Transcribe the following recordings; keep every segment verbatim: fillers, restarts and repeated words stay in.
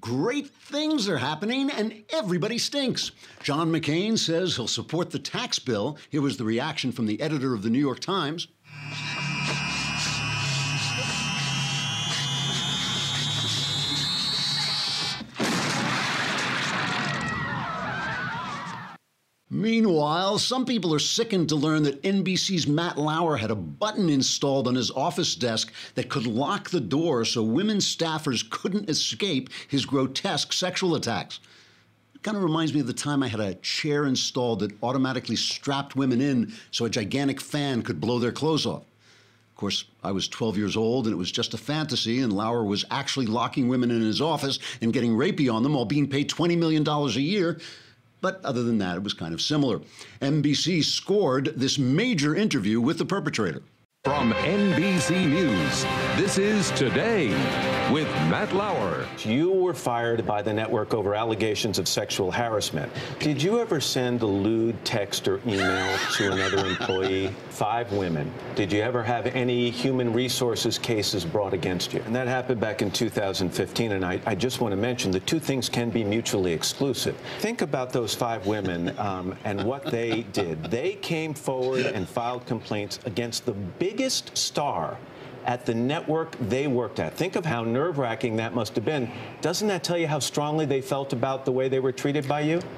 Great things are happening and everybody stinks. John McCain says he'll support the tax bill. Here was the reaction from the editor of the New York Times. Meanwhile, some people are sickened to learn that N B C's Matt Lauer had a button installed on his office desk that could lock the door so women staffers couldn't escape his grotesque sexual attacks. It kind of reminds me of the time I had a chair installed that automatically strapped women in so a gigantic fan could blow their clothes off. Of course, I was twelve years old and it was just a fantasy, and Lauer was actually locking women in his office and getting rapey on them while being paid twenty million dollars a year. But other than that, it was kind of similar. N B C scored this major interview with the perpetrator. From N B C News, this is Today with Matt Lauer. You were fired by the network over allegations of sexual harassment. Did you ever send a lewd text or email to another employee? Five women. Did you ever have any human resources cases brought against you? And that happened back in two thousand fifteen, and I, I just want to mention the two things can be mutually exclusive. Think about those five women um, and what they did. They came forward and filed complaints against the biggest star at the network they worked at. Think of how nerve-wracking that must have been. Doesn't that tell you how strongly they felt about the way they were treated by you?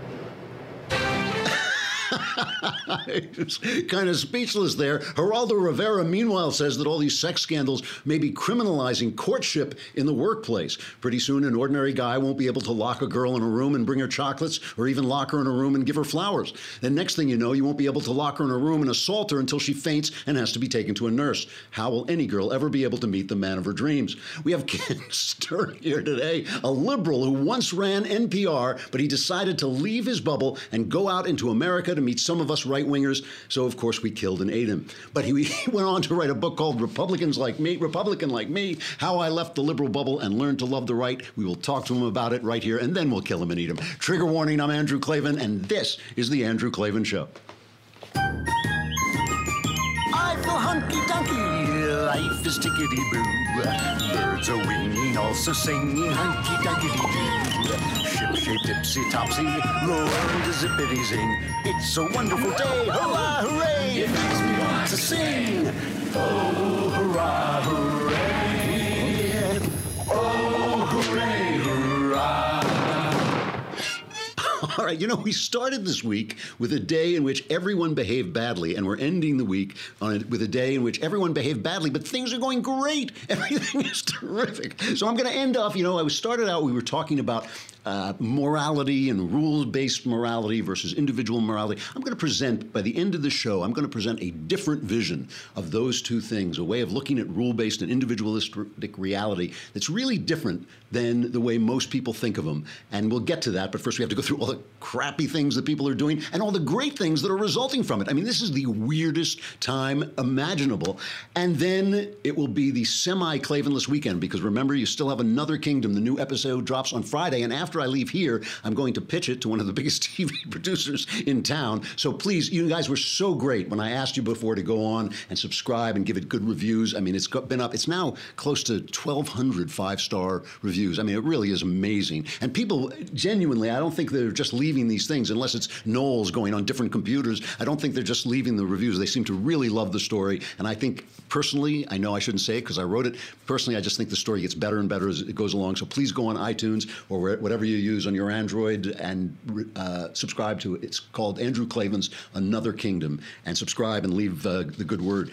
It's kind of speechless there. Geraldo Rivera, meanwhile, says that all these sex scandals may be criminalizing courtship in the workplace. Pretty soon, an ordinary guy won't be able to lock a girl in a room and bring her chocolates, or even lock her in a room and give her flowers. Then next thing you know, you won't be able to lock her in a room and assault her until she faints and has to be taken to a nurse. How will any girl ever be able to meet the man of her dreams? We have Ken Stern here today, a liberal who once ran N P R, but he decided to leave his bubble and go out into America to meet some of us right-wingers, so of course we killed and ate him. But he, he went on to write a book called Republicans Like Me, Republican Like Me, How I Left the Liberal Bubble and Learned to Love the Right. We will talk to him about it right here, and then we'll kill him and eat him. Trigger warning, I'm Andrew Klavan, and this is The Andrew Klavan Show. I feel hunky-dunky, life is tickety-boo. Birds are winging, also singing hunky-dunky-doo. Ship-shaped, ipsy-topsy, the world is zippity-zing. It's a wonderful day, hurrah, hooray! It makes me want to sing. Oh, hurrah, hooray! Oh, hooray, hurrah! All right, you know, we started this week with a day in which everyone behaved badly, and we're ending the week on a, with a day in which everyone behaved badly, but things are going great. Everything is terrific. So I'm going to end off, you know, I was started out, we were talking about uh, morality and rules-based morality versus individual morality. I'm going to present, by the end of the show, I'm going to present a different vision of those two things, a way of looking at rule-based and individualistic reality that's really different than the way most people think of them. And we'll get to that, but first we have to go through all the crappy things that people are doing and all the great things that are resulting from it. I mean, this is the weirdest time imaginable. And then it will be the semi-Klavanless weekend, because remember, you still have Another Kingdom. The new episode drops on Friday, and after I leave here, I'm going to pitch it to one of the biggest T V producers in town. So please, you guys were so great when I asked you before to go on and subscribe and give it good reviews. I mean, it's been up, it's now close to twelve hundred five-star reviews. I mean, it really is amazing. And people, genuinely, I don't think they're just leaving these things, unless it's Knowles going on different computers. I don't think they're just leaving the reviews. They seem to really love the story. And I think, personally, I know I shouldn't say it because I wrote it, personally, I just think the story gets better and better as it goes along. So please go on iTunes or whatever you use on your Android and uh, subscribe to it. It's called Andrew Klavan's Another Kingdom. And subscribe and leave uh, the good word.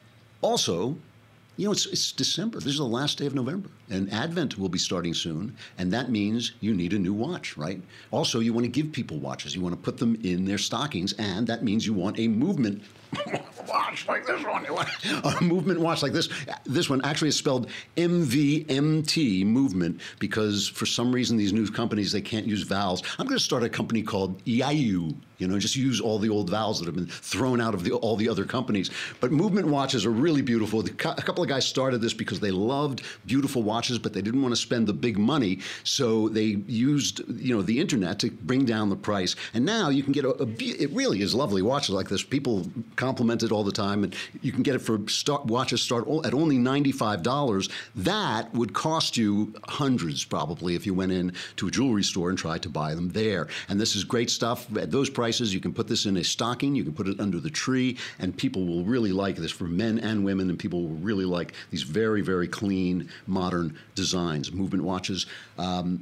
Also, you know, it's, it's December. This is the last day of November. And Advent will be starting soon. And that means you need a new watch, right? Also, you want to give people watches. You want to put them in their stockings. And that means you want a movement watch like this one. A movement watch like this. This one actually is spelled M V M T, movement, because for some reason these new companies, they can't use vowels. I'm going to start a company called I A U. You know, just use all the old vowels that have been thrown out of the, all the other companies. But movement watches are really beautiful. The, a couple of guys started this because they loved beautiful watches, but they didn't want to spend the big money. So they used, you know, the internet to bring down the price. And now you can get a, a it really is lovely watches like this. People compliment it all the time. time, and you can get it for start, watches start at only ninety-five dollars. That would cost you hundreds probably if you went in to a jewelry store and tried to buy them there. And this is great stuff. At those prices, you can put this in a stocking, you can put it under the tree, and people will really like this for men and women, and people will really like these very, very clean, modern designs. Movement watches. Um,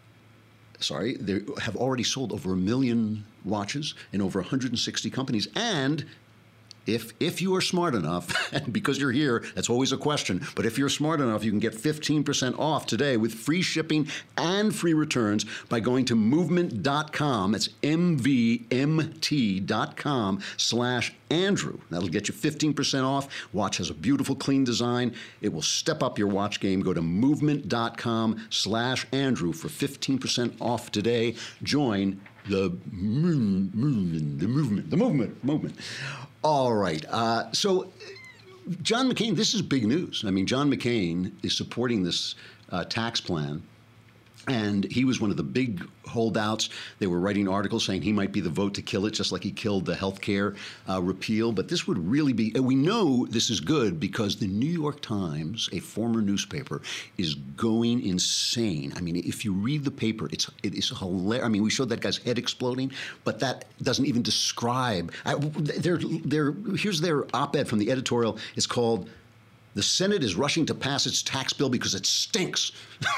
Sorry, they have already sold over a million watches in over one hundred sixty companies. And if if you are smart enough, and because you're here, that's always a question, but if you're smart enough, you can get fifteen percent off today with free shipping and free returns by going to movement dot com. It's M V M T dot com slash Andrew. That'll get you fifteen percent off. Watch has a beautiful, clean design. It will step up your watch game. Go to movement dot com slash Andrew for fifteen percent off today. Join the movement, the movement, the movement, movement. All right. Uh, so, John McCain, this is big news. I mean, John McCain is supporting this uh, tax plan. And he was one of the big holdouts. They were writing articles saying he might be the vote to kill it, just like he killed the health care uh, repeal. But this would really be, and we know this is good because the New York Times, a former newspaper, is going insane. I mean, if you read the paper, it's it is hilarious. I mean, we showed that guy's head exploding, but that doesn't even describe. I, they're, they're, here's their op-ed from the editorial. It's called "The Senate is rushing to pass its tax bill because it stinks."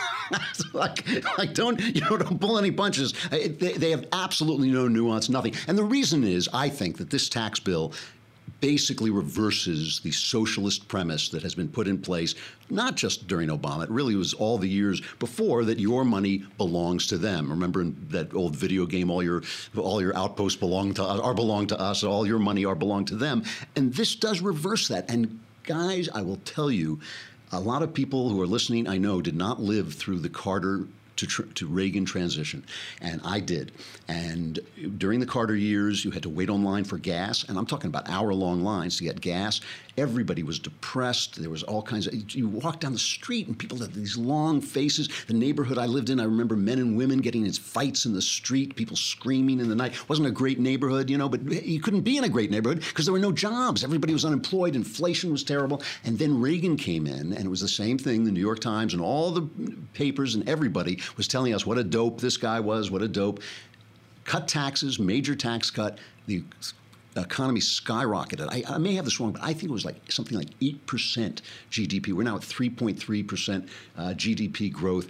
like, like, don't you know? Don't pull any punches. They, they have absolutely no nuance, nothing. And the reason is, I think that this tax bill basically reverses the socialist premise that has been put in place, not just during Obama. It really was all the years before, that your money belongs to them. Remember in that old video game, all your all your outposts belong to us, are belong to us, all your money are belong to them. And this does reverse that. And guys, I will tell you, a lot of people who are listening, I know, did not live through the Carter to, tr- to Reagan transition, and I did. And during the Carter years, you had to wait online for gas, and I'm talking about hour-long lines to get gas. Everybody was depressed. There was all kinds of, you walk down the street and people had these long faces. The neighborhood I lived in, I remember men and women getting in fights in the street, people screaming in the night. It wasn't a great neighborhood, you know, but you couldn't be in a great neighborhood because there were no jobs. Everybody was unemployed. Inflation was terrible. And then Reagan came in, and it was the same thing. The New York Times and all the papers and everybody was telling us what a dope this guy was, what a dope. Cut taxes, major tax cut. The economy skyrocketed. I, I may have this wrong, but I think it was like something like eight percent G D P. We're now at three point three percent uh, G D P growth.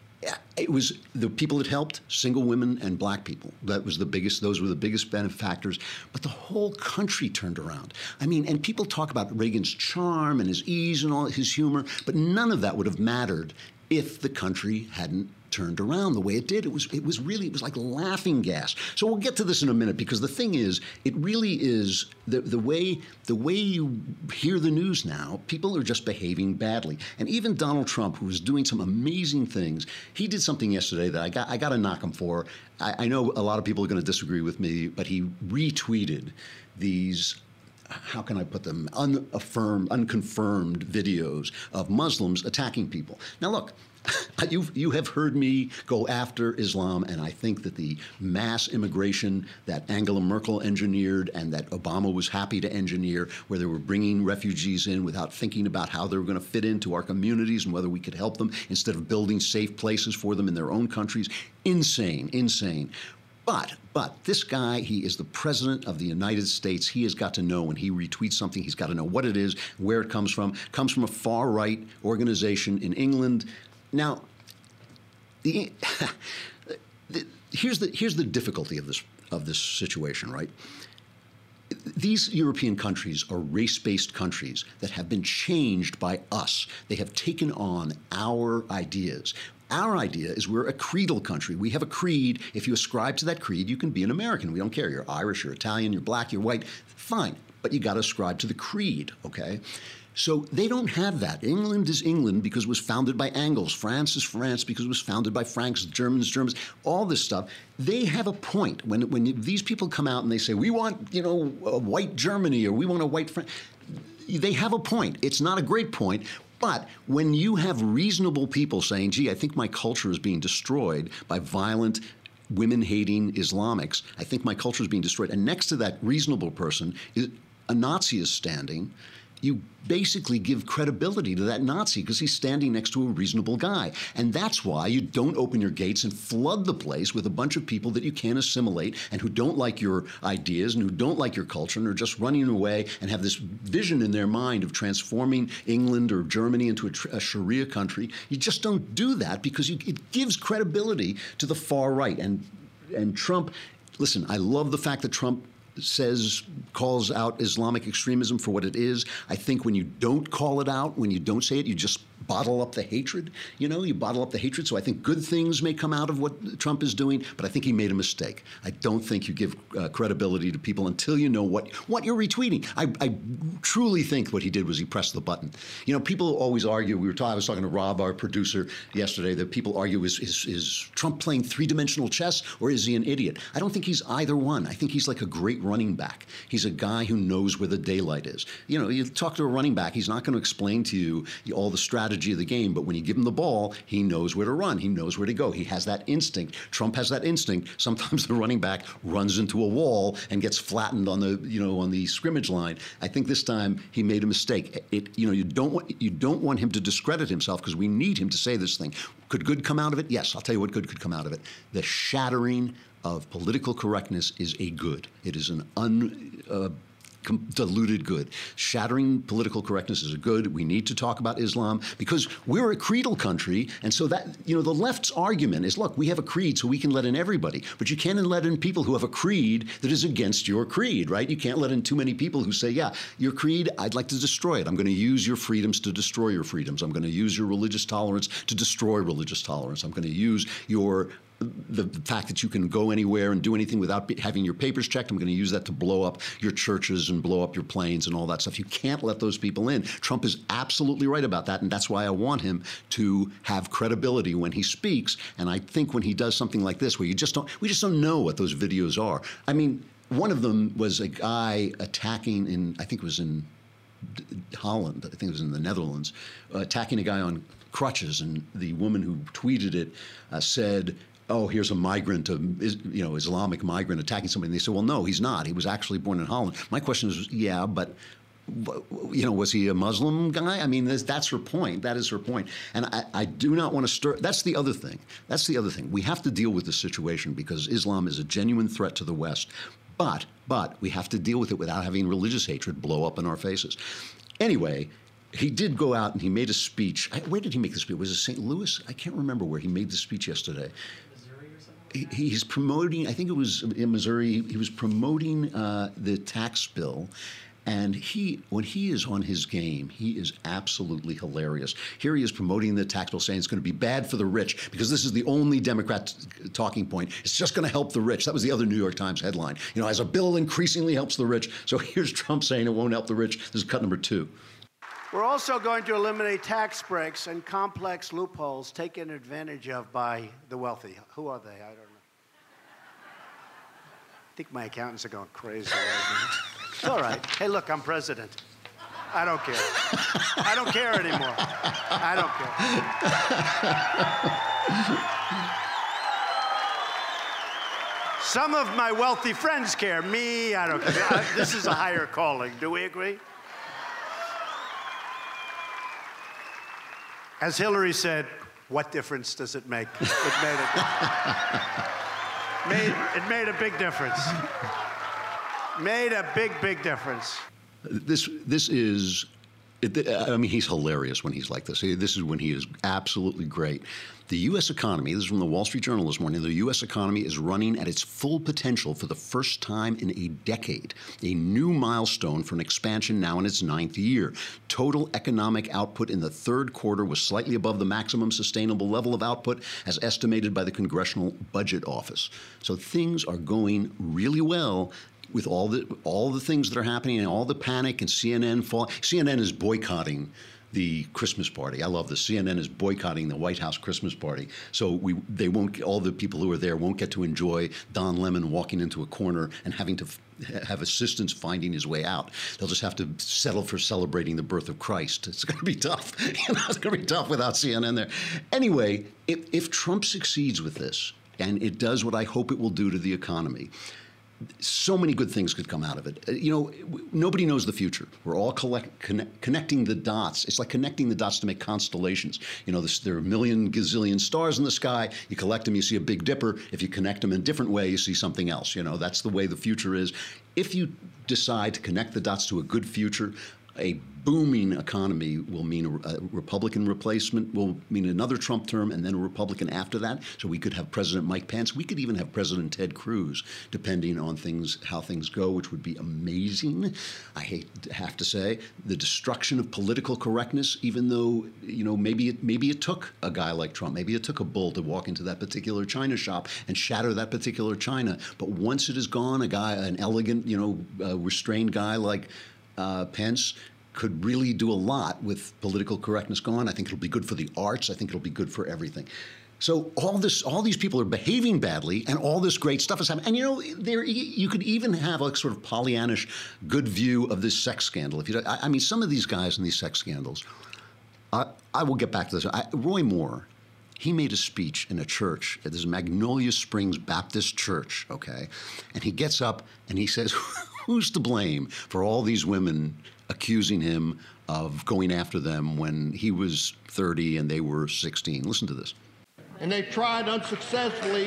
It was the people that helped, single women and black people. That was the biggest, those were the biggest benefactors. But the whole country turned around. I mean, and people talk about Reagan's charm and his ease and all his humor, but none of that would have mattered if the country hadn't turned around the way it did. It was it was really, it was like laughing gas. So we'll get to this in a minute, because the thing is, it really is the the way the way you hear the news now, people are just behaving badly. And even Donald Trump, who was doing some amazing things, he did something yesterday that I got I got to knock him for. I, I know a lot of people are going to disagree with me, but he retweeted these, how can I put them, unaffirmed, unconfirmed videos of Muslims attacking people. Now, look, you you have heard me go after Islam, and I think that the mass immigration that Angela Merkel engineered and that Obama was happy to engineer, where they were bringing refugees in without thinking about how they were going to fit into our communities and whether we could help them instead of building safe places for them in their own countries, insane, insane. But, but this guy, he is the president of the United States. He has got to know when he retweets something, he's got to know what it is, where it comes from. It comes from a far-right organization in England. Now, the, the, here's the here's the difficulty of this of this situation, right? These European countries are race-based countries that have been changed by us. They have taken on our ideas. Our idea is we're a creedal country. We have a creed. If you ascribe to that creed, you can be an American. We don't care. You're Irish, you're Italian, you're black, you're white. Fine. But you got to ascribe to the creed, okay? So they don't have that. England is England because it was founded by Angles. France is France because it was founded by Franks. Germans, Germans, all this stuff. They have a point. When when these people come out and they say, we want, you know, a white Germany or we want a white France, they have a point. It's not a great point. But when you have reasonable people saying, gee, I think my culture is being destroyed by violent, women-hating Islamics, I think my culture is being destroyed. And next to that reasonable person is a Nazi is standing, you basically give credibility to that Nazi because he's standing next to a reasonable guy. And that's why you don't open your gates and flood the place with a bunch of people that you can't assimilate and who don't like your ideas and who don't like your culture and are just running away and have this vision in their mind of transforming England or Germany into a, tr- a Sharia country. You just don't do that because you, it gives credibility to the far right. And, and Trump, listen, I love the fact that Trump says, calls out Islamic extremism for what it is. I think when you don't call it out, when you don't say it, you just bottle up the hatred. You know, you bottle up the hatred. So I think good things may come out of what Trump is doing, but I think he made a mistake. I don't think you give uh, credibility to people until you know what, what you're retweeting. I, I truly think what he did was he pressed the button. You know, people always argue, we were talking, I was talking to Rob, our producer, yesterday, that people argue, is, is, is Trump playing three-dimensional chess or is he an idiot? I don't think he's either one. I think he's like a great running back. He's a guy who knows where the daylight is. You know, you talk to a running back, he's not going to explain to you all the strategy of the game, but when you give him the ball, he knows where to run. He knows where to go. He has that instinct. Trump has that instinct. Sometimes the running back runs into a wall and gets flattened on the, you know, on the scrimmage line. I think this time he made a mistake. It, you know, you don't want, you don't want him to discredit himself because we need him to say this thing. Could good come out of it? Yes, I'll tell you what good could come out of it. The shattering of political correctness is a good. It is an un... Uh, diluted good. Shattering political correctness is a good. We need to talk about Islam because we're a creedal country. And so that, you know, the left's argument is, look, we have a creed so we can let in everybody. But you can't let in people who have a creed that is against your creed, right? You can't let in too many people who say, yeah, your creed, I'd like to destroy it. I'm going to use your freedoms to destroy your freedoms. I'm going to use your religious tolerance to destroy religious tolerance. I'm going to use your The, the fact that you can go anywhere and do anything without be, having your papers checked. I'm going to use that to blow up your churches and blow up your planes and all that stuff. You can't let those people in. Trump is absolutely right about that, and that's why I want him to have credibility when he speaks. And I think when he does something like this, where you just don't, we just don't know what those videos are. I mean, one of them was a guy attacking in, I think it was in Holland, I think it was in the Netherlands, uh, attacking a guy on crutches, and the woman who tweeted it uh, said, oh, here's a migrant, a, you know, Islamic migrant attacking somebody. And they said, well, no, he's not. He was actually born in Holland. My question is, yeah, but, you know, was he a Muslim guy? I mean, that's her point. That is her point. And I, I do not want to stir. That's the other thing. That's the other thing. We have to deal with this situation because Islam is a genuine threat to the West. But, but we have to deal with it without having religious hatred blow up in our faces. Anyway, he did go out and he made a speech. Where did he make the speech? Was it Saint Louis? I can't remember where he made the speech yesterday. He, he's promoting, I think it was in Missouri, he was promoting uh, the tax bill. And he, when he is on his game, he is absolutely hilarious. Here he is promoting the tax bill, saying it's going to be bad for the rich, because this is the only Democrat talking point. It's just going to help the rich. That was the other New York Times headline. You know, as a bill increasingly helps the rich. So here's Trump saying it won't help the rich. This is cut number two. We're also going to eliminate tax breaks and complex loopholes taken advantage of by the wealthy. Who are they? I don't know. I think my accountants are going crazy right now. It's all right. Hey, look, I'm president. I don't care. I don't care anymore. I don't care. Some of my wealthy friends care. Me, I don't care. I, this is a higher calling. Do we agree? As Hillary said, what difference does it make? It made a, made, it made a big difference. Made a big, big difference. This, this is, I mean, he's hilarious when he's like this. This is when he is absolutely great. The U S economy, this is from the Wall Street Journal this morning, the U S economy is running at its full potential for the first time in a decade, a new milestone for an expansion now in its ninth year. Total economic output in the third quarter was slightly above the maximum sustainable level of output as estimated by the Congressional Budget Office. So things are going really well with all the all the things that are happening and all the panic and C N N fall. C N N is boycotting the Christmas party. I love this. C N N is boycotting the White House Christmas party. So we they won't, all the people who are there won't get to enjoy Don Lemon walking into a corner and having to f- have assistance finding his way out. They'll just have to settle for celebrating the birth of Christ. It's going to be tough. You know, it's going to be tough without C N N there. Anyway, if, if Trump succeeds with this, and it does what I hope it will do to the economy, so many good things could come out of it. Uh, You know, w- nobody knows the future. We're all collect, connect, connecting the dots. It's like connecting the dots to make constellations. You know, this, there are a million gazillion stars in the sky. You collect them, you see a Big Dipper. If you connect them in a different way, you see something else. You know, that's the way the future is. If you decide to connect the dots to a good future, a booming economy will mean a, a Republican replacement, will mean another Trump term, and then a Republican after that. So we could have President Mike Pence. We could even have President Ted Cruz, depending on things, how things go, which would be amazing. I hate to have to say the destruction of political correctness. Even though, you know, maybe it maybe it took a guy like Trump, maybe it took a bull to walk into that particular China shop and shatter that particular China. But once it is gone, a guy, an elegant, you know, uh, restrained guy like Uh, Pence could really do a lot with political correctness gone. I think it'll be good for the arts. I think it'll be good for everything. So all this, all these people are behaving badly, and all this great stuff is happening. And you know, there you could even have a sort of Pollyannish good view of this sex scandal. If you, I, I mean, some of these guys in these sex scandals. I, I will get back to this. I, Roy Moore. He made a speech in a church. There's Magnolia Springs Baptist Church, okay? And he gets up and he says, who's to blame for all these women accusing him of going after them when he was thirty and they were sixteen? Listen to this. And they tried unsuccessfully.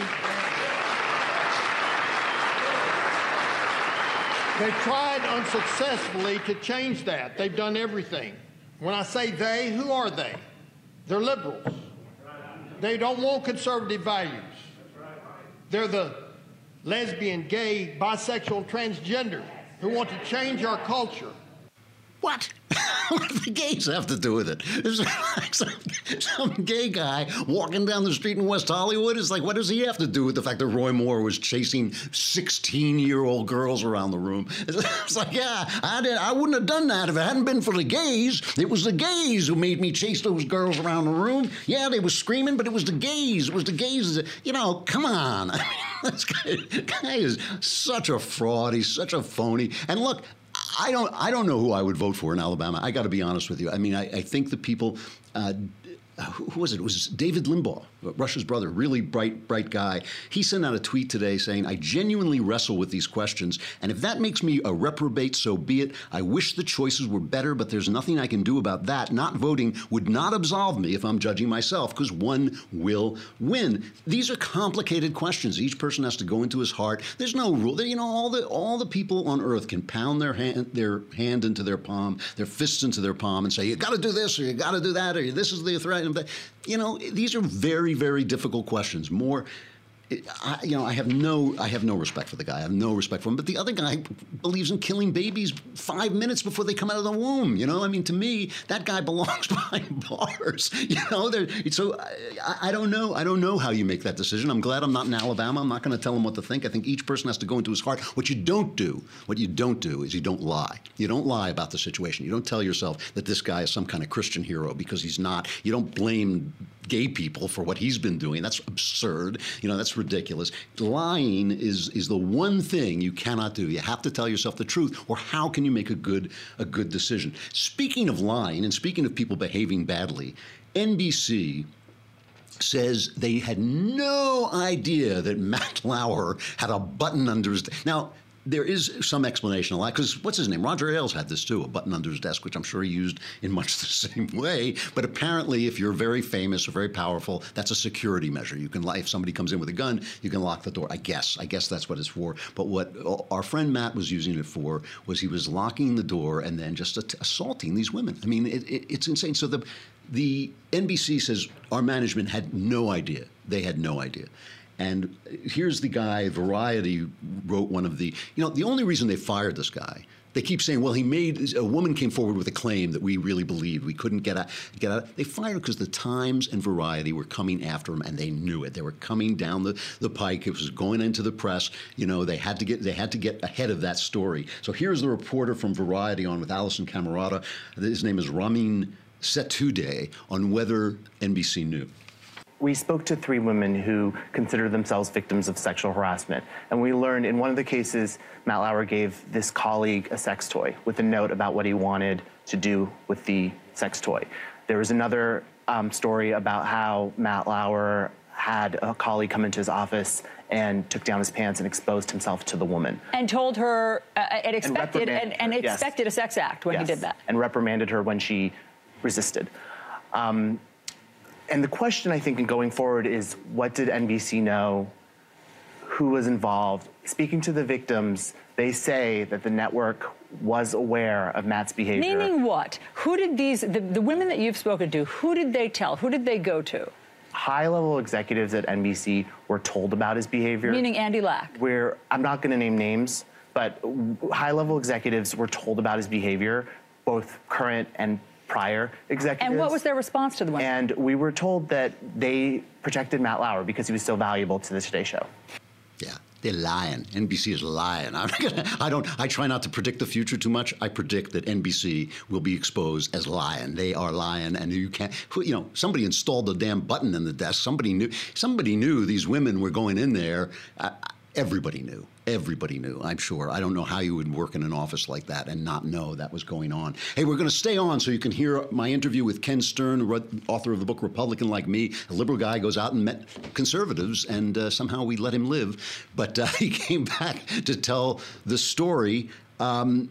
They tried unsuccessfully to change that. They've done everything. When I say they, who are they? They're liberals. They don't want conservative values. They're the lesbian, gay, bisexual, and transgender who want to change our culture. What? What do the gays have to do with it? There's like some, some gay guy walking down the street in West Hollywood. It's like, what does he have to do with the fact that Roy Moore was chasing sixteen-year-old girls around the room? It's, it's like, yeah, I, did, I wouldn't have done that if it hadn't been for the gays. It was the gays who made me chase those girls around the room. Yeah, they were screaming, but it was the gays. It was the gays. You know, come on. I mean, this guy, guy is such a fraud. He's such a phony. And look, I don't. I don't know who I would vote for in Alabama. I got to be honest with you. I mean, I, I think the people. Uh, who was it? It was David Limbaugh, Rush's brother, really bright, bright guy. He sent out a tweet today saying, I genuinely wrestle with these questions, and if that makes me a reprobate, so be it. I wish the choices were better, but there's nothing I can do about that. Not voting would not absolve me if I'm judging myself, because one will win. These are complicated questions. Each person has to go into his heart. There's no rule. You know, all the all the people on earth can pound their hand, their hand into their palm, their fists into their palm, and say, you got to do this, or you got to do that, or this is the threat. You know, these are very, very difficult questions. More, I, you know, I have no, I have no respect for the guy. I have no respect for him. But the other guy believes in killing babies five minutes before they come out of the womb. You know, I mean, to me, that guy belongs behind bars. You know, so I, I don't know. I don't know how you make that decision. I'm glad I'm not in Alabama. I'm not going to tell him what to think. I think each person has to go into his heart. What you don't do, what you don't do, is you don't lie. You don't lie about the situation. You don't tell yourself that this guy is some kind of Christian hero because he's not. You don't blame gay people for what he's been doing. That's absurd. You know, that's ridiculous. Lying is is the one thing you cannot do. You have to tell yourself the truth, or how can you make a good a good decision? Speaking of lying, and speaking of people behaving badly, N B C says they had no idea that Matt Lauer had a button under his desk. Now, there is some explanation a lot, because what's his name? Roger Ailes had this too, a button under his desk, which I'm sure he used in much the same way. But apparently, if you're very famous or very powerful, that's a security measure. You can, if somebody comes in with a gun, you can lock the door. I guess. I guess that's what it's for. But what our friend Matt was using it for was he was locking the door and then just assaulting these women. I mean, it, it, it's insane. So the the N B C says our management had no idea. They had no idea. And here's the guy, Variety wrote one of the, you know, the only reason they fired this guy, they keep saying, well, he made, a woman came forward with a claim that we really believed. We couldn't get out. Get out. They fired him because the Times and Variety were coming after him, and they knew it. They were coming down the, the pike. It was going into the press. You know, they had to get they had to get ahead of that story. So here's the reporter from Variety on with Alison Camerata. His name is Ramin Setudeh, on whether N B C knew. We spoke to three women who consider themselves victims of sexual harassment. And we learned in one of the cases, Matt Lauer gave this colleague a sex toy with a note about what he wanted to do with the sex toy. There was another um, story about how Matt Lauer had a colleague come into his office and took down his pants and exposed himself to the woman. And told her, uh, and expected, and, and, and yes. expected a sex act when yes. he did that. And reprimanded her when she resisted. Um, and the question, I think, in going forward is, what did N B C know? Who was involved? Speaking to the victims, they say that the network was aware of Matt's behavior. Meaning what? Who did these, the, the women that you've spoken to, who did they tell? Who did they go to? High-level executives at N B C were told about his behavior. Meaning Andy Lack. Where, I'm not going to name names, but high-level executives were told about his behavior, both current and prior executives. And what was their response to the women? And we were told that they protected Matt Lauer because he was so valuable to the Today Show. Yeah, they're lying. N B C is lying. I'm gonna, I don't. I try not to predict the future too much. I predict that N B C will be exposed as lying. They are lying, and you can't. You know, somebody installed the damn button in the desk. Somebody knew. Somebody knew these women were going in there. Uh, everybody knew. Everybody knew, I'm sure. I don't know how you would work in an office like that and not know that was going on. Hey, we're going to stay on so you can hear my interview with Ken Stern, author of the book Republican Like Me. A liberal guy goes out and met conservatives, and uh, somehow we let him live. But uh, he came back to tell the story. Um,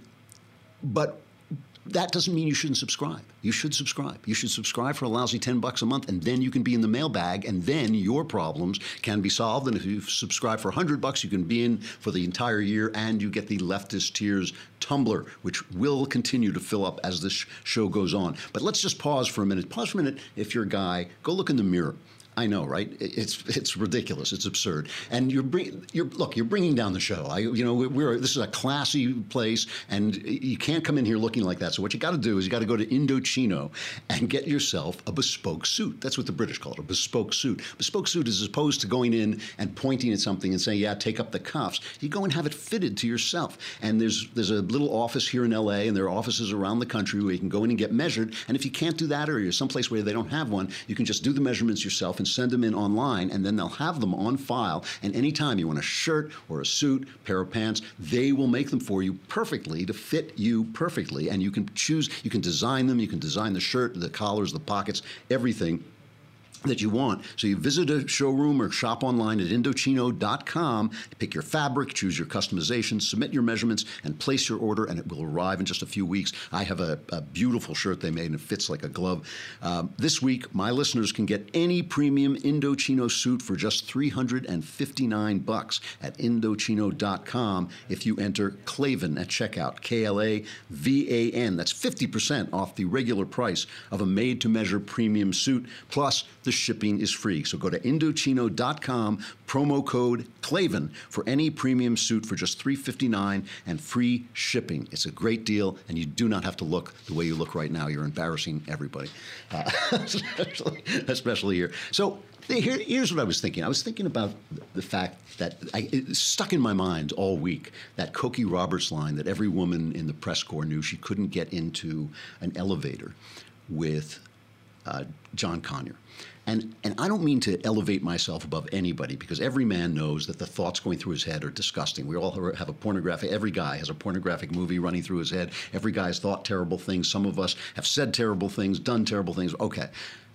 but that doesn't mean you shouldn't subscribe. You should subscribe. You should subscribe for a lousy ten bucks a month, and then you can be in the mailbag, and then your problems can be solved. And if you subscribe for a hundred bucks, you can be in for the entire year, and you get the Leftist Tears tumbler, which will continue to fill up as this show goes on. But let's just pause for a minute. Pause for a minute. If you're a guy, go look in the mirror. I know, right? It's it's ridiculous. It's absurd. And you're bring, you're look. You're bringing down the show. I, you know, we're this is a classy place, and you can't come in here looking like that. So what you got to do is you got to go to Indochino and get yourself a bespoke suit. That's what the British call it, a bespoke suit. Bespoke suit is as opposed to going in and pointing at something and saying, "Yeah, take up the cuffs." You go and have it fitted to yourself. And there's there's a little office here in L A, and there are offices around the country where you can go in and get measured. And if you can't do that, or you're someplace where they don't have one, you can just do the measurements yourself and send them in online, and then they'll have them on file. And anytime you want a shirt or a suit, pair of pants, they will make them for you perfectly to fit you perfectly. And you can choose, you can design them, you can design the shirt, the collars, the pockets, everything that you want. So you visit a showroom or shop online at Indochino dot com, pick your fabric, choose your customization, submit your measurements, and place your order, and it will arrive in just a few weeks. I have a, a beautiful shirt they made, and it fits like a glove. Um, this week, my listeners can get any premium Indochino suit for just three hundred fifty-nine bucks at Indochino dot com if you enter Klavan at checkout, K L A V A N. That's fifty percent off the regular price of a made-to-measure premium suit, plus the shipping is free. So go to Indochino dot com, promo code Klavan for any premium suit for just three hundred fifty-nine dollars and free shipping. It's a great deal, and you do not have to look the way you look right now. You're embarrassing everybody, uh, especially, especially here. So here, here's what I was thinking. I was thinking about the fact that I, it stuck in my mind all week, that Cokie Roberts line that every woman in the press corps knew she couldn't get into an elevator with uh, John Conyers. And, and I don't mean to elevate myself above anybody, because every man knows that the thoughts going through his head are disgusting. We all have a pornographic, every guy has a pornographic movie running through his head. Every guy has thought terrible things. Some of us have said terrible things, done terrible things. Okay.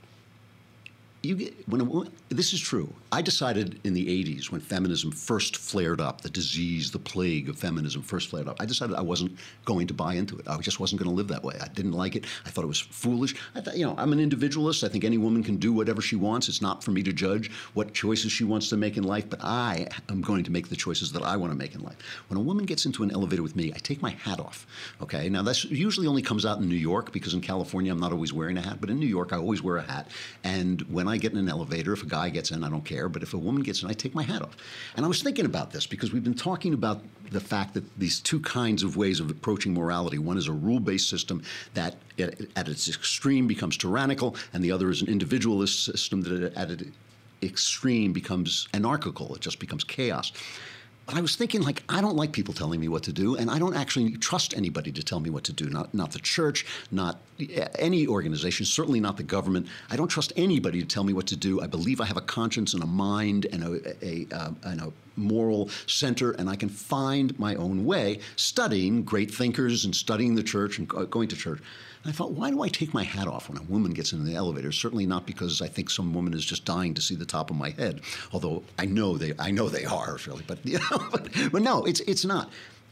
You get, when a, this is true. I decided in the eighties, when feminism first flared up, the disease, the plague of feminism first flared up, I decided I wasn't going to buy into it. I just wasn't going to live that way. I didn't like it. I thought it was foolish. I thought, you know, I'm an individualist. I think any woman can do whatever she wants. It's not for me to judge what choices she wants to make in life, but I am going to make the choices that I want to make in life. When a woman gets into an elevator with me, I take my hat off. Okay? Now, that usually only comes out in New York, because in California, I'm not always wearing a hat, but in New York, I always wear a hat. And when I get in an elevator, if a guy gets in, I don't care. But if a woman gets in, I take my hat off. And I was thinking about this because we've been talking about the fact that these two kinds of ways of approaching morality. One is a rule-based system that at, at its extreme becomes tyrannical, and the other is an individualist system that at its extreme becomes anarchical. It just becomes chaos. But I was thinking, like, I don't like people telling me what to do, and I don't actually trust anybody to tell me what to do, not not the church, not any organization, certainly not the government. I don't trust anybody to tell me what to do. I believe I have a conscience and a mind and a, a, uh, and a moral center, and I can find my own way studying great thinkers and studying the church and going to church. And I thought, why do I take my hat off when a woman gets in the elevator? Certainly not because I think some woman is just dying to see the top of my head, although I know they, I know they are, really. But you know, but, but no, it's it's not.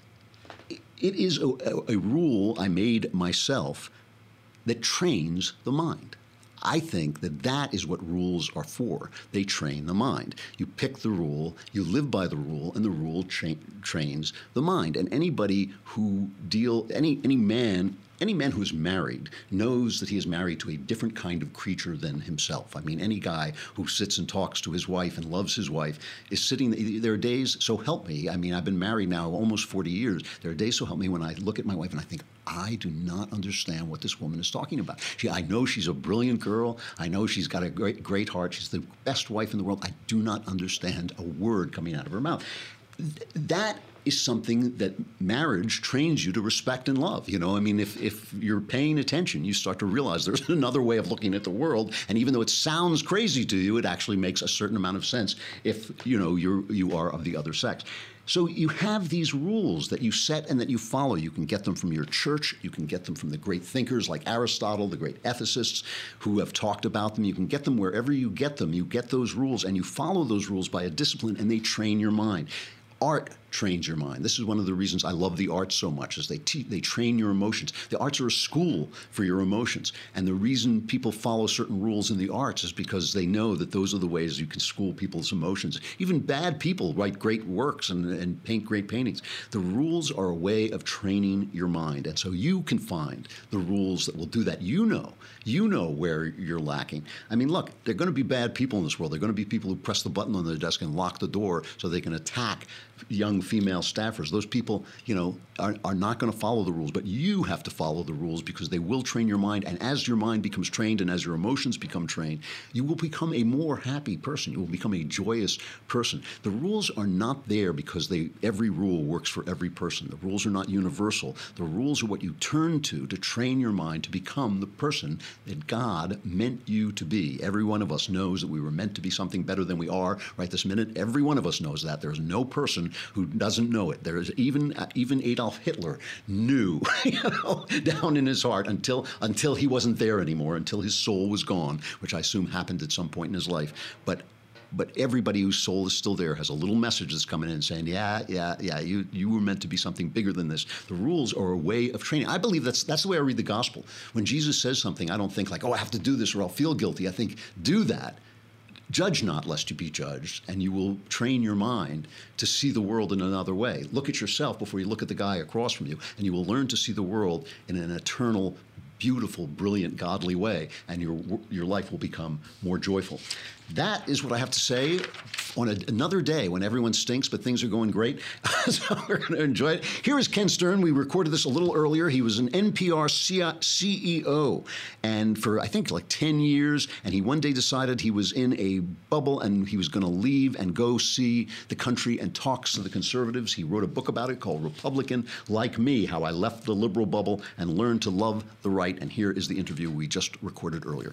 It is a, a, a rule I made myself that trains the mind. I think that that is what rules are for. They train the mind. You pick the rule, you live by the rule, and the rule tra- trains the mind. And anybody who deal, any any man, any man who is married knows that he is married to a different kind of creature than himself. I mean, any guy who sits and talks to his wife and loves his wife is sitting, there are days, so help me, I mean, I've been married now almost forty years. There are days, so help me, when I look at my wife and I think, I do not understand what this woman is talking about. She, I know she's a brilliant girl. I know she's got a great, great heart. She's the best wife in the world. I do not understand a word coming out of her mouth. Th- that is something that marriage trains you to respect and love. You know, I mean, if, if you're paying attention, you start to realize there's another way of looking at the world. And even though it sounds crazy to you, it actually makes a certain amount of sense if, you know, you're, you are of the other sex. So you have these rules that you set and that you follow. You can get them from your church. You can get them from the great thinkers like Aristotle, the great ethicists who have talked about them. You can get them wherever you get them. You get those rules and you follow those rules by a discipline, and they train your mind. Art trains your mind. This is one of the reasons I love the arts so much, is they te- they train your emotions. The arts are a school for your emotions. And the reason people follow certain rules in the arts is because they know that those are the ways you can school people's emotions. Even bad people write great works and, and paint great paintings. The rules are a way of training your mind. And so you can find the rules that will do that. You know, you know where you're lacking. I mean, look, there are going to be bad people in this world. There are going to be people who press the button on their desk and lock the door so they can attack young female staffers. Those people, you know, are, are not going to follow the rules, but you have to follow the rules because they will train your mind. And as your mind becomes trained and as your emotions become trained, you will become a more happy person. You will become a joyous person. The rules are not there because they every rule works for every person. The rules are not universal. The rules are what you turn to to train your mind to become the person that God meant you to be. Every one of us knows that we were meant to be something better than we are right this minute. Every one of us knows that. There's no person who doesn't know it. There is even uh, even Adolf Hitler knew, you know, down in his heart until until he wasn't there anymore, until his soul was gone, which I assume happened at some point in his life. But but everybody whose soul is still there has a little message that's coming in saying, yeah, yeah, yeah, you you were meant to be something bigger than this. The rules are a way of training. I believe that's that's the way I read the gospel. When Jesus says something, I don't think like, oh, I have to do this or I'll feel guilty. I think, do that. Judge not, lest you be judged, and you will train your mind to see the world in another way. Look at yourself before you look at the guy across from you, and you will learn to see the world in an eternal, beautiful, brilliant, godly way, and your your life will become more joyful. That is what I have to say on a, another day when everyone stinks, but things are going great. So we're going to enjoy it. Here is Ken Stern. We recorded this a little earlier. He was an N P R C E O and for, I think, like ten years. And he one day decided he was in a bubble and he was going to leave and go see the country and talk to the conservatives. He wrote a book about it called Republican Like Me, How I Left the Liberal Bubble and Learned to Love the Right. And here is the interview we just recorded earlier.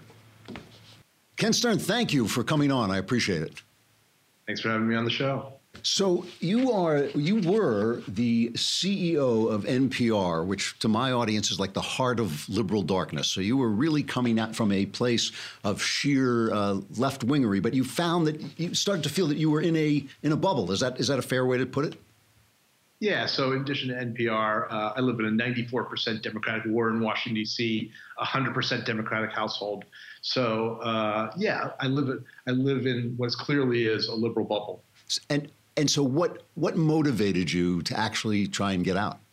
Ken Stern, thank you for coming on. I appreciate it. Thanks for having me on the show. So you are, you were the C E O of N P R, which to my audience is like the heart of liberal darkness. So you were really coming out from a place of sheer uh, left-wingery, but you found that you started to feel that you were in a in a bubble. Is that is that a fair way to put it? Yeah, so in addition to N P R, uh, I live in a ninety-four percent Democratic ward in Washington, D C, one hundred percent Democratic household. So, uh, yeah, I live, I live in what clearly is a liberal bubble. And and so what what motivated you to actually try and get out?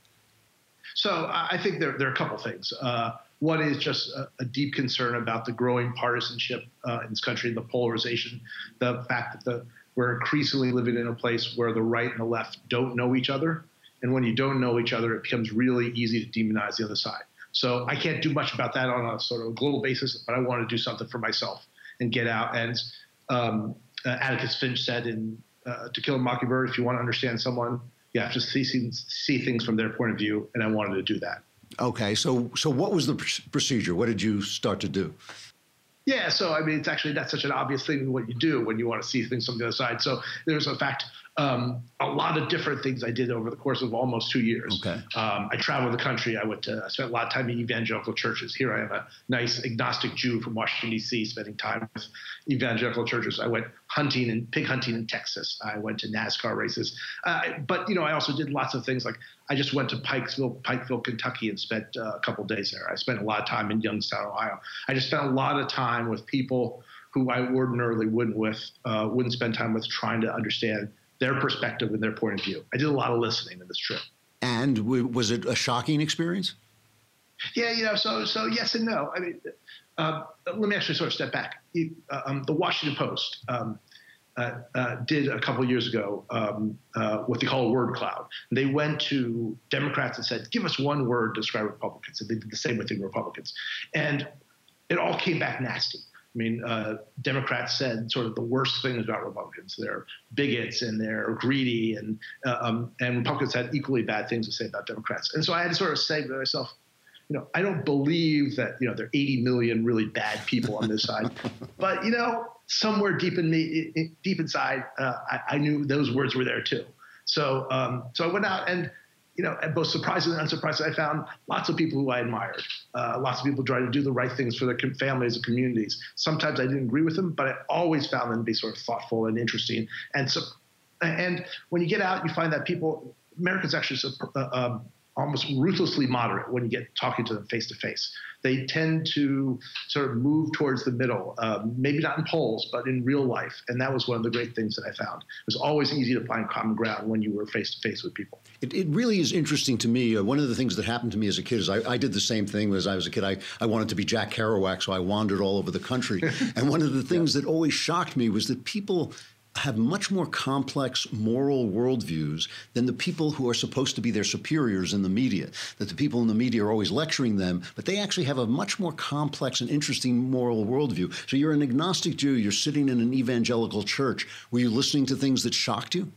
So I think there, there are a couple things. Uh, one is just a, a deep concern about the growing partisanship uh, in this country, the polarization, the fact that the we're increasingly living in a place where the right and the left don't know each other. And when you don't know each other, it becomes really easy to demonize the other side. So I can't do much about that on a sort of global basis, but I want to do something for myself and get out. And um, uh, Atticus Finch said in uh, To Kill a Mockingbird, if you want to understand someone, you have to see, see, see things from their point of view. And I wanted to do that. Okay. So, so what was the pr- procedure? What did you start to do? Yeah, so I mean, it's actually not such an obvious thing what you do when you want to see things from the other side. So there's, in fact, Um, a lot of different things I did over the course of almost two years. Okay. Um, I traveled the country. I went to, I spent a lot of time in evangelical churches. Here I am, a nice agnostic Jew from Washington, D C, spending time with evangelical churches. I went hunting and pig hunting in Texas. I went to NASCAR races. Uh, but, you know, I also did lots of things like I just went to Pikesville, Pikeville, Kentucky and spent uh, a couple days there. I spent a lot of time in Youngstown, Ohio. I just spent a lot of time with people who I ordinarily wouldn't with, uh, wouldn't spend time with, trying to understand their perspective and their point of view. I did a lot of listening in this trip. And w- was it a shocking experience? Yeah, you know, so so yes and no. I mean, uh, let me actually sort of step back. Uh, um, the Washington Post um, uh, uh, did a couple of years ago um, uh, what they call a word cloud. They went to Democrats and said, give us one word to describe Republicans. And they did the same with the Republicans. And it all came back nasty. I mean, uh, Democrats said sort of the worst things about Republicans. They're bigots and they're greedy, and uh, um, and Republicans had equally bad things to say about Democrats. And so I had to sort of say to myself, you know, I don't believe that, you know, there are eighty million really bad people on this side, but, you know, somewhere deep in me, deep inside, uh, I, I knew those words were there too. So, um, so I went out and, you know, both surprisingly and unsurprisingly, I found lots of people who I admired. Uh, lots of people trying to do the right things for their com- families and communities. Sometimes I didn't agree with them, but I always found them to be sort of thoughtful and interesting. And so, and when you get out, you find that people, Americans actually uh, um, almost ruthlessly moderate when you get talking to them face to face. They tend to sort of move towards the middle, um, maybe not in polls, but in real life. And that was one of the great things that I found. It was always easy to find common ground when you were face to face with people. It, it really is interesting to me. Uh, one of the things that happened to me as a kid is I, I did the same thing as I was a kid. I, I wanted to be Jack Kerouac, so I wandered all over the country. And one of the things yeah. that always shocked me was that people have much more complex moral worldviews than the people who are supposed to be their superiors in the media, that the people in the media are always lecturing them, but they actually have a much more complex and interesting moral worldview. So you're an agnostic Jew, you're sitting in an evangelical church. Were you listening to things that shocked you?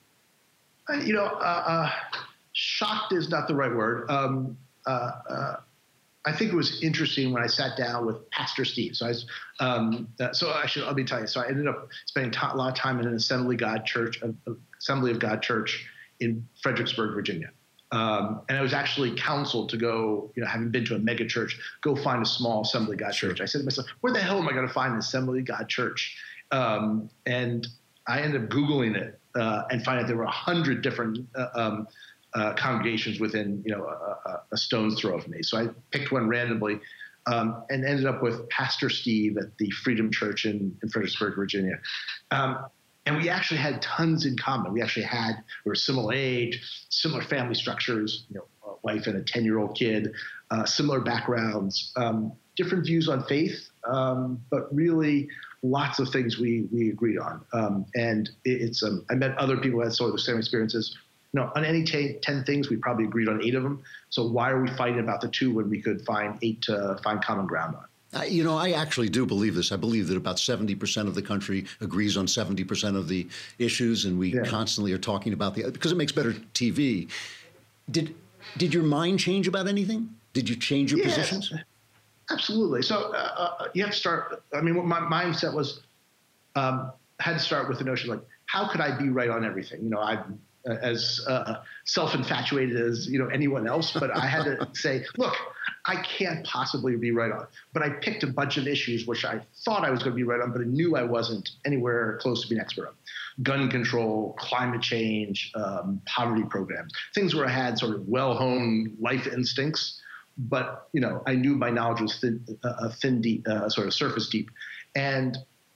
Uh, you know, uh, uh, shocked is not the right word. Um, uh, uh, I think it was interesting when I sat down with Pastor Steve. So I was, um, uh, so actually, let me tell you. So I ended up spending a lot of time in an Assembly of God church, uh, Assembly of God church in Fredericksburg, Virginia. Um, and I was actually counseled to go, you know, having been to a mega church, go find a small Assembly of God Sure. church. I said to myself, where the hell am I going to find an Assembly of God church? Um, and I ended up Googling it uh, and finding out there were a hundred different uh, um, Uh, congregations within, you know, a, a stone's throw of me. So I picked one randomly um, and ended up with Pastor Steve at the Freedom Church in, in Fredericksburg, Virginia. Um, and we actually had tons in common. We actually had, we were similar age, similar family structures, you know, a wife and a ten-year-old kid, uh, similar backgrounds, um, different views on faith, um, but really lots of things we we agreed on. Um, and it, it's, um, I met other people who had sort of the same experiences. No, on any t- ten things, we probably agreed on eight of them. So why are we fighting about the two when we could find eight to find common ground on? Uh, you know, I actually do believe this. I believe that about seventy percent of the country agrees on seventy percent of the issues, and we yeah. constantly are talking about the, because it makes better T V. Did did your mind change about anything? Did you change your yes, positions? Absolutely. So uh, uh, you have to start, I mean, what my mindset was, um, had to start with the notion like, how could I be right on everything? You know, I've as uh, self-infatuated as, you know, anyone else, but I had to say, look, I can't possibly be right on. But I picked a bunch of issues which I thought I was going to be right on, but I knew I wasn't anywhere close to being expert on. Gun control, climate change, um, poverty programs, things where I had sort of well-honed life instincts, but, you know, I knew my knowledge was thin, uh, thin deep, uh, sort of surface deep. And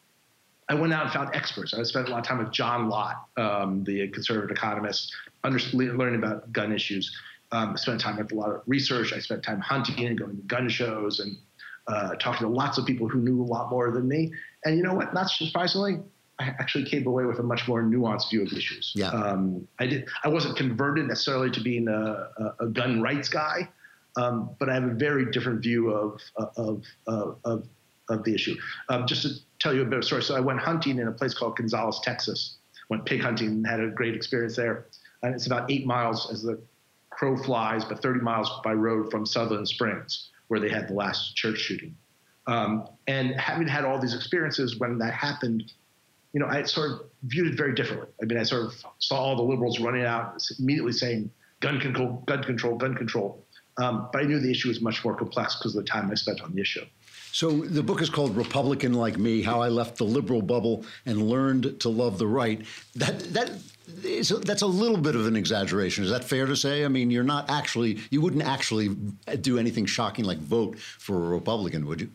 I went out and found experts. I spent a lot of time with John Lott, um, the conservative economist, under, learning about gun issues. Um, I spent time with a lot of research. I spent time hunting and going to gun shows and uh, talking to lots of people who knew a lot more than me. And you know what? Not surprisingly, I actually came away with a much more nuanced view of issues. Yeah. Um, I did. I wasn't converted necessarily to being a, a, a gun rights guy, um, but I have a very different view of of of, of, of the issue. Um, just to tell you a bit of a story. So I went hunting in a place called Gonzales, Texas. Went pig hunting and had a great experience there. And it's about eight miles as the crow flies, but thirty miles by road from Sutherland Springs, where they had the last church shooting. Um, and having had all these experiences when that happened, you know, I sort of viewed it very differently. I mean, I sort of saw all the liberals running out immediately saying gun control, gun control, gun control. Um, but I knew the issue was much more complex because of the time I spent on the issue. So the book is called Republican Like Me, How I Left the Liberal Bubble and Learned to Love the Right. That that is a, that's a little bit of an exaggeration. Is that fair to say? I mean, you're not actually, you wouldn't actually do anything shocking like vote for a Republican, would you?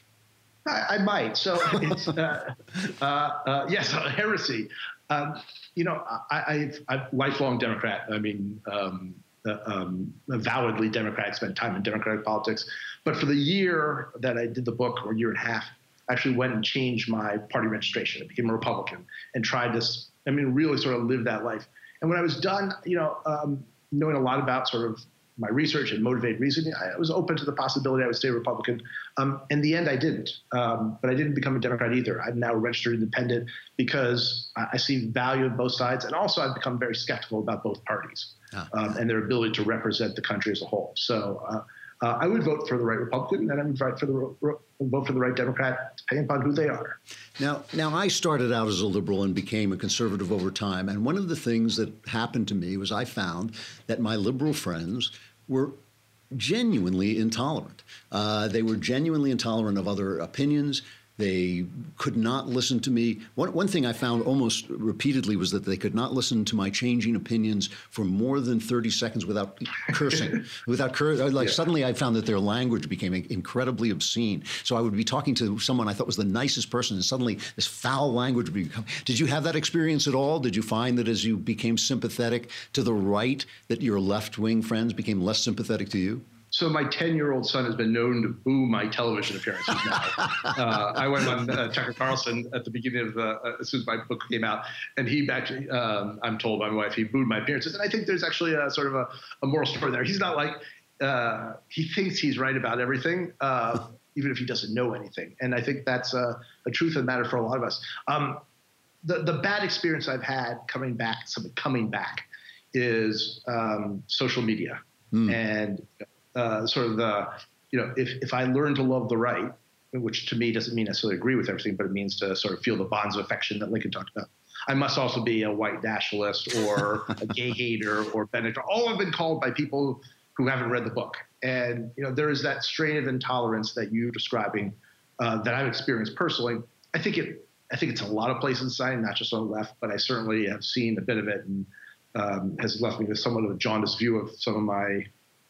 I, I might. So it's, uh, uh, uh, yes, heresy. Um, you know, I, I've, I'm a lifelong Democrat. I mean, um, uh, um, avowedly Democratic, spent time in Democratic politics. But for the year that I did the book, or a year and a half, I actually went and changed my party registration. I became a Republican and tried this, I mean, really sort of live that life. And when I was done, you know, um, knowing a lot about sort of my research and motivated reasoning, I was open to the possibility I would stay Republican. Um, in the end, I didn't. Um, but I didn't become a Democrat either. I'm now a registered independent because I, I see value in both sides. And also, I've become very skeptical about both parties ah. um, and their ability to represent the country as a whole. So uh, uh, I would vote for the right Republican, and I would vote for the, vote for the right Democrat, depending upon who they are. Now, now, I started out as a liberal and became a conservative over time. And one of the things that happened to me was I found that my liberal friends were genuinely intolerant. Uh, they were genuinely intolerant of other opinions. They could not listen to me. One, one thing I found almost repeatedly was that they could not listen to my changing opinions for more than thirty seconds without cursing. without cur- Like yeah. Suddenly I found that their language became incredibly obscene. So I would be talking to someone I thought was the nicest person, and suddenly this foul language would become. Did you have that experience at all? Did you find that as you became sympathetic to the right, that your left-wing friends became less sympathetic to you? So my ten-year-old son has been known to boo my television appearances now. uh, I went on uh, Tucker Carlson at the beginning of the, uh, as soon as my book came out, and he actually, um, I'm told by my wife, he booed my appearances. And I think there's actually a sort of a, a moral story there. He's not like, uh, he thinks he's right about everything, uh, even if he doesn't know anything. And I think that's a, a truth of the matter for a lot of us. Um, the, the bad experience I've had coming back, something coming back, is um, social media. Mm. And Uh, sort of the, you know, if, if I learn to love the right, which to me doesn't mean necessarily agree with everything, but it means to sort of feel the bonds of affection that Lincoln talked about. I must also be a white nationalist or a gay hater or Benedict. All have been called by people who haven't read the book. And, you know, there is that strain of intolerance that you're describing uh, that I've experienced personally. I think it, I think it's a lot of places in society, not just on the left, but I certainly have seen a bit of it, and um, has left me with somewhat of a jaundiced view of some of my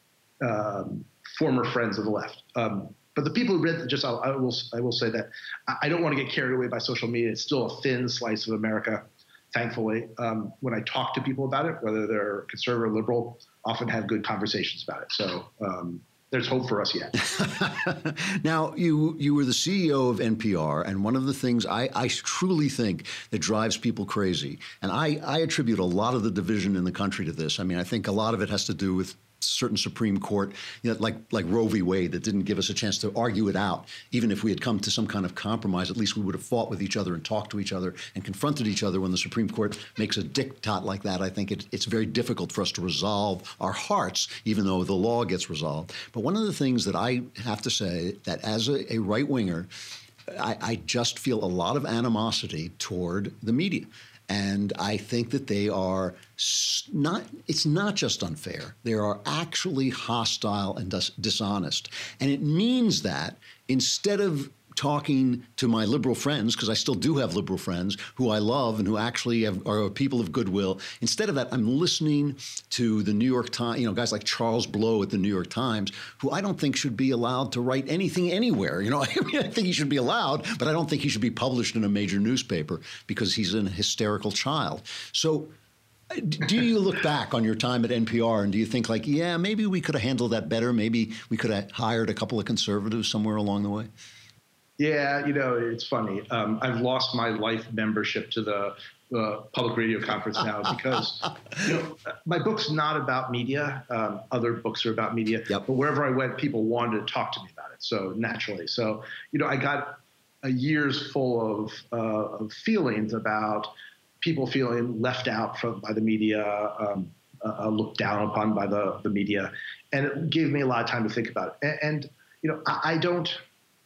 Um, former friends of the left. Um, but the people who read, just I'll, I will I will say that I don't want to get carried away by social media. It's still a thin slice of America, thankfully. Um, when I talk to people about it, whether they're conservative or liberal, often have good conversations about it. So um, there's hope for us yet. Now, you you were the C E O of N P R, and one of the things I, I truly think that drives people crazy, and I, I attribute a lot of the division in the country to this. I mean, I think a lot of it has to do with certain Supreme Court, you know, like like Roe v. Wade, that didn't give us a chance to argue it out. Even if we had come to some kind of compromise, at least we would have fought with each other and talked to each other and confronted each other. When the Supreme Court makes a diktat like that, I think it, it's very difficult for us to resolve our hearts, even though the law gets resolved. But one of the things that I have to say, that as a, a right-winger, I, I just feel a lot of animosity toward the media. And I think that they are not, it's not just unfair. They are actually hostile and dis- dishonest. And it means that instead of talking to my liberal friends, because I still do have liberal friends who I love and who actually have, are people of goodwill, instead of that, I'm listening to the New York Times, you know, guys like Charles Blow at the New York Times, who I don't think should be allowed to write anything anywhere. You know, I mean, I think he should be allowed, but I don't think he should be published in a major newspaper because he's an hysterical child. So do you look back on your time at N P R and do you think like, yeah, maybe we could have handled that better. Maybe we could have hired a couple of conservatives somewhere along the way? Yeah, you know, it's funny. Um, I've lost my life membership to the uh, public radio conference now because you know, my book's not about media. Um, other books are about media. Yep. But wherever I went, people wanted to talk to me about it. So naturally. So, you know, I got a year's full of, uh, of feelings about people feeling left out from, by the media, um, uh, looked down upon by the, the media. And it gave me a lot of time to think about it. And, and you know, I, I don't...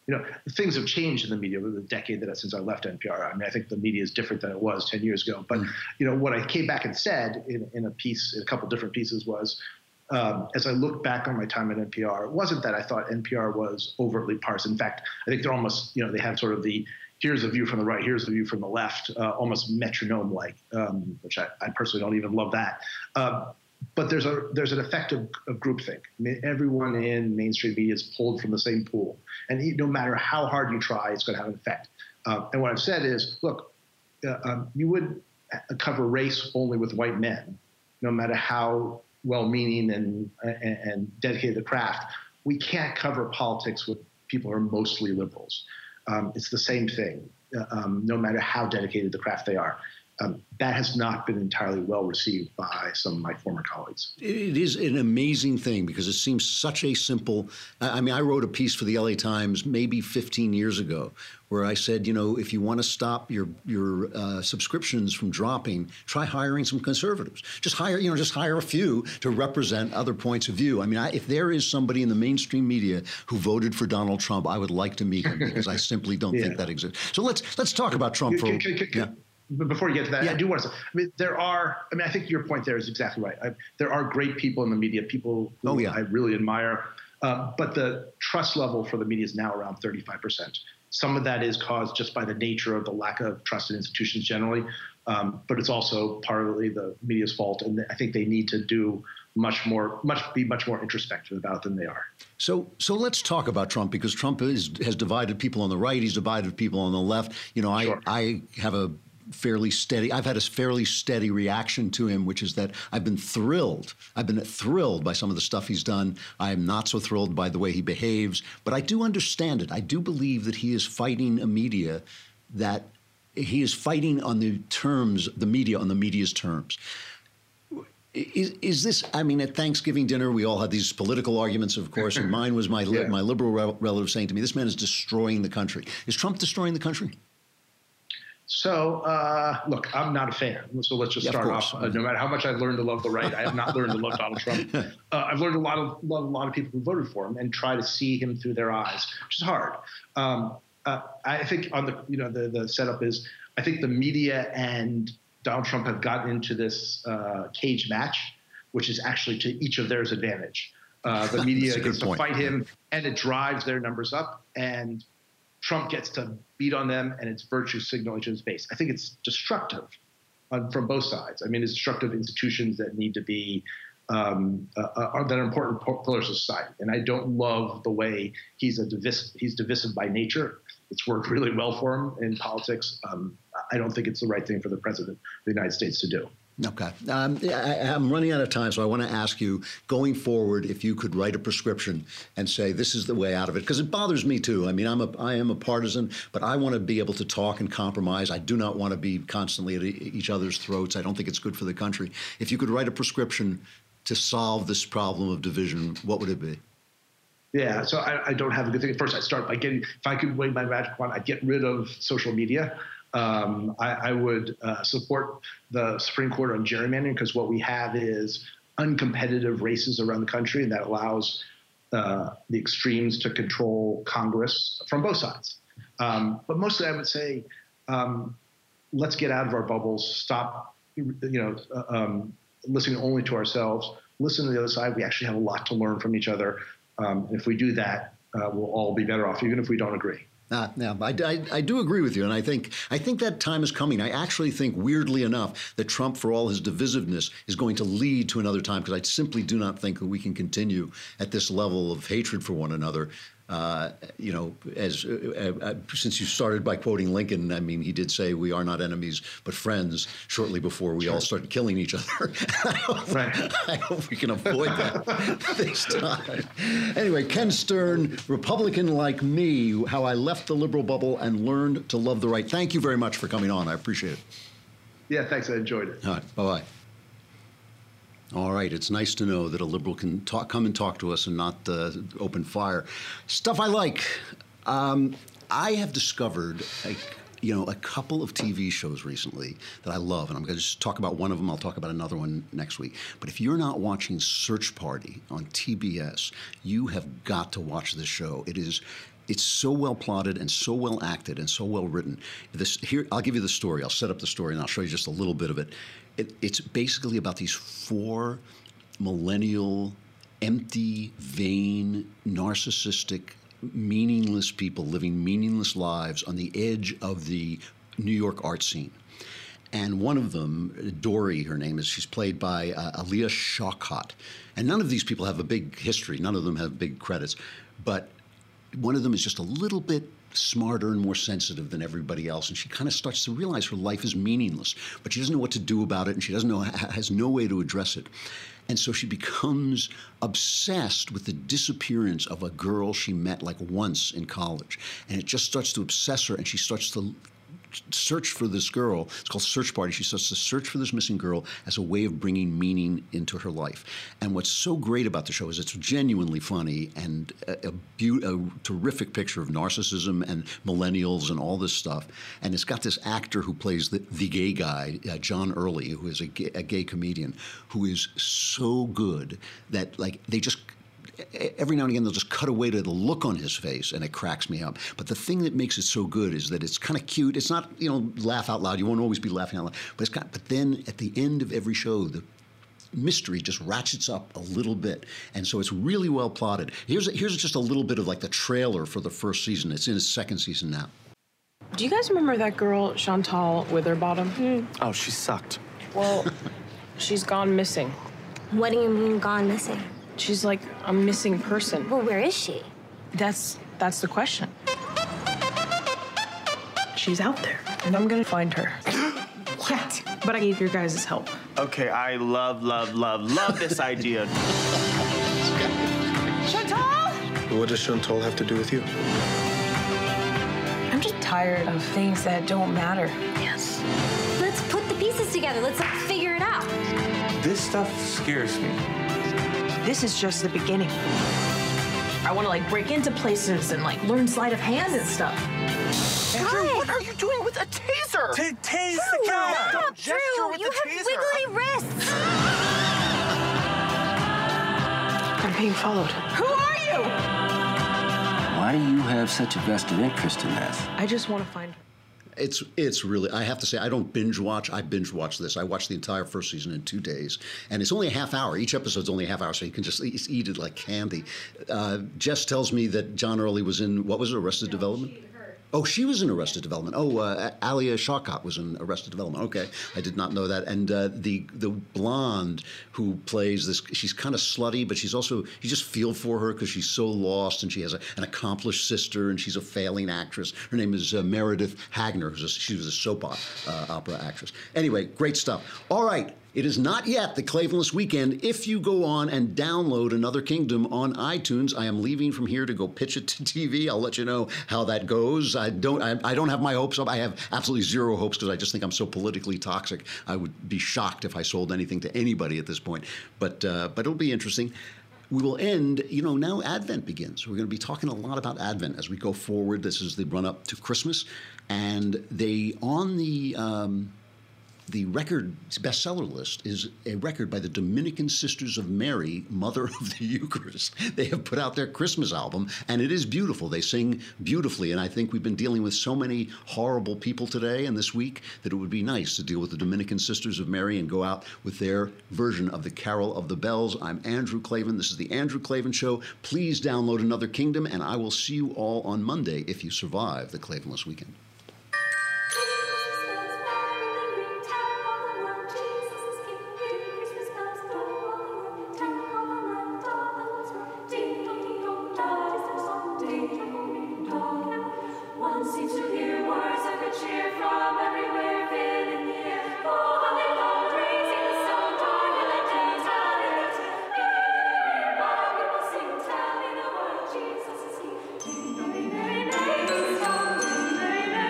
you know, things have changed in the media over the decade that since I left N P R. I mean, I think the media is different than it was ten years ago. But, you know, what I came back and said in, in a piece, in a couple different pieces was, um, as I look back on my time at N P R, it wasn't that I thought N P R was overtly partisan. In fact, I think they're almost, you know, they have sort of the, here's a view from the right, here's the view from the left, uh, almost metronome-like, um, which I, I personally don't even love that. Uh, but there's a there's an effect of, of groupthink. I mean, everyone in mainstream media is pulled from the same pool. And no matter how hard you try, it's going to have an effect. Uh, and what I've said is, look, uh, um, you would cover race only with white men, no matter how well-meaning and, and, and dedicated to the craft. We can't cover politics with people who are mostly liberals. Um, it's the same thing, uh, um, no matter how dedicated to the craft they are. Um, that has not been entirely well received by some of my former colleagues. It is an amazing thing because it seems such a simple. I mean, I wrote a piece for the L A Times maybe fifteen years ago where I said, you know, if you want to stop your your uh, subscriptions from dropping, try hiring some conservatives. Just hire, you know, just hire a few to represent other points of view. I mean, I, if there is somebody in the mainstream media who voted for Donald Trump, I would like to meet him because I simply don't yeah. think that exists. So let's let's talk about Trump for. Can, can, can, yeah. But before you get to that, yeah. I do want to say, I mean, there are, I mean, I think your point there is exactly right. I, there are great people in the media, people who oh, yeah. I really admire, uh, but the trust level for the media is now around thirty-five percent. Some of that is caused just by the nature of the lack of trust in institutions generally, um, but it's also partly the media's fault, and I think they need to do much more, much be much more introspective about it than they are. So, so let's talk about Trump because Trump is, has divided people on the right, he's divided people on the left. You know, I, sure. I have a fairly steady, I've had a fairly steady reaction to him, which is that I've been thrilled. I've been thrilled by some of the stuff he's done. I am not so thrilled by the way he behaves, but I do understand it. I do believe that he is fighting a media that he is fighting on the terms, the media on the media's terms. Is, is this, I mean, at Thanksgiving dinner, we all had these political arguments, of course, and mine was my, yeah. my liberal rel relative saying to me, this man is destroying the country. Is Trump destroying the country? So, uh, look, I'm not a fan. So let's just yeah, start of off. Uh, no matter how much I've learned to love the right, I have not learned to love Donald Trump. Uh, I've learned a lot of love a lot of people who voted for him and try to see him through their eyes, which is hard. Um, uh, I think on the you know the the setup is I think the media and Donald Trump have gotten into this uh, cage match, which is actually to each of theirs advantage. Uh, the media gets to fight him, and it drives their numbers up, and Trump gets to beat on them, and it's virtue signaling to his base. I think it's destructive on, from both sides. I mean, it's destructive institutions that need to be um, uh, uh, that are important pillars of society. And I don't love the way he's a divis he's divisive by nature. It's worked really well for him in politics. Um, I don't think it's the right thing for the president of the United States to do. Okay. Um, I, I'm running out of time, so I want to ask you, going forward, if you could write a prescription and say this is the way out of it, because it bothers me too. I mean, I'm a, I am a partisan, but I want to be able to talk and compromise. I do not want to be constantly at each other's throats. I don't think it's good for the country. If you could write a prescription to solve this problem of division, what would it be? Yeah, so I, I don't have a good thing. First, I'd start by getting, if I could wave my magic wand, I'd get rid of social media. Um, I, I would uh, support the Supreme Court on gerrymandering because what we have is uncompetitive races around the country, and that allows uh, the extremes to control Congress from both sides. Um, but mostly I would say, um, let's get out of our bubbles, stop you know, uh, um, listening only to ourselves, listen to the other side. We actually have a lot to learn from each other. Um, and if we do that, uh, we'll all be better off, even if we don't agree. Uh, yeah, I, I, I do agree with you, and I think I think that time is coming. I actually think, weirdly enough, that Trump, for all his divisiveness, is going to lead to another time, because I simply do not think that we can continue at this level of hatred for one another. Uh, you know, as uh, uh, since you started by quoting Lincoln, I mean, he did say we are not enemies but friends shortly before we sure. all started killing each other. I, hope, right. I hope we can avoid that this time. Anyway, Ken Stern, Republican like me, how I left the liberal bubble and learned to love the right. Thank you very much for coming on. I appreciate it. Yeah, thanks. I enjoyed it. All right. Bye-bye. All right. It's nice to know that a liberal can talk, come and talk to us and not uh, open fire. Stuff I like. Um, I have discovered a, you know, a couple of T V shows recently that I love, and I'm going to just talk about one of them. I'll talk about another one next week. But if you're not watching Search Party on T B S, you have got to watch this show. It is it's so well plotted and so well acted and so well written. This here, I'll give you the story. I'll set up the story and I'll show you just a little bit of it. it it's basically about these four millennial, empty, vain, narcissistic, meaningless people living meaningless lives on the edge of the New York art scene. And one of them, Dory, her name is, she's played by uh, Alia Shawkat. And none of these people have a big history. None of them have big credits. But one of them is just a little bit smarter and more sensitive than everybody else. And she kind of starts to realize her life is meaningless. But she doesn't know what to do about it, and she doesn't know, has no way to address it. And so she becomes obsessed with the disappearance of a girl she met like once in college. And it just starts to obsess her, and she starts to search for this girl. It's called Search Party. She starts to search for this missing girl as a way of bringing meaning into her life. And what's so great about the show is it's genuinely funny and a, a, be- a terrific picture of narcissism and millennials and all this stuff. And it's got this actor who plays the, the gay guy, uh, John Early, who is a gay, a gay comedian, who is so good that like they just every now and again, they'll just cut away to the look on his face, and it cracks me up. But the thing that makes it so good is that it's kind of cute. It's not, you know, laugh out loud. You won't always be laughing out loud. But it's kind of, but then at the end of every show, the mystery just ratchets up a little bit. And so it's really well plotted. Here's, here's just a little bit of like the trailer for the first season. It's in its second season now. Do you guys remember that girl, Chantal Witherbottom? Mm. Oh, she sucked. Well, she's gone missing. What do you mean gone missing? She's like a missing person. Well, where is she? That's that's the question. She's out there, and I'm gonna find her. What? But I need your guys' help. Okay, I love, love, love, love this idea. Chantal! What does Chantal have to do with you? I'm just tired of things that don't matter. Yes. Let's put the pieces together. Let's like figure it out. This stuff scares me. This is just the beginning. I want to like break into places and like learn sleight of hand and stuff. Andrew, what are you doing with a taser? T- tase the guy! Don't gesture Drew, with you the have taser. Wiggly wrists. I'm being followed. Who are you? Why do you have such a vested interest in this? I just want to find her. It's it's really, I have to say, I don't binge watch. I binge watch this. I watched the entire first season in two days. And it's only a half hour. Each episode's only a half hour, so you can just eat, eat it like candy. Uh, Jess tells me that John Early was in, what was it, Arrested no, Development? She, oh, she was in Arrested Development. Oh, uh, Alia Shawkat was in Arrested Development. Okay, I did not know that. And uh, the the blonde who plays this, she's kind of slutty, but she's also, you just feel for her because she's so lost, and she has a, an accomplished sister, and she's a failing actress. Her name is uh, Meredith Hagner. Who's a, she was a soap opera, uh, opera actress. Anyway, great stuff. All right. It is not yet the Klavanless Weekend. If you go on and download Another Kingdom on iTunes, I am leaving from here to go pitch it to T V. I'll let you know how that goes. I don't I, I don't have my hopes up. I have absolutely zero hopes because I just think I'm so politically toxic. I would be shocked if I sold anything to anybody at this point. But uh, but it'll be interesting. We will end, you know, now Advent begins. We're going to be talking a lot about Advent as we go forward. This is the run-up to Christmas. And they, on the... Um, The record bestseller list is a record by the Dominican Sisters of Mary, Mother of the Eucharist. They have put out their Christmas album, and it is beautiful. They sing beautifully, and I think we've been dealing with so many horrible people today and this week that it would be nice to deal with the Dominican Sisters of Mary and go out with their version of the Carol of the Bells. I'm Andrew Klavan. This is the Andrew Klavan Show. Please download Another Kingdom, and I will see you all on Monday if you survive the Klavanless Weekend. Jesus is King.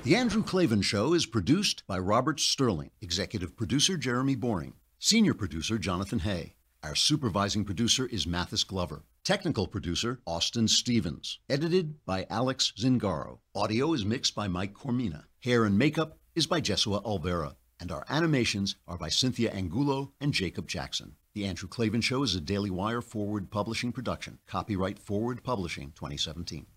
The Andrew Klavan Show is produced by Robert Sterling, executive producer Jeremy Boring, senior producer Jonathan Hay. Our supervising producer is Mathis Glover. Technical producer Austin Stevens. Edited by Alex Zingaro. Audio is mixed by Mike Cormina. Hair and makeup is by Jesua Alvera. And our animations are by Cynthia Angulo and Jacob Jackson. The Andrew Klavan Show is a Daily Wire Forward Publishing production. Copyright Forward Publishing twenty seventeen.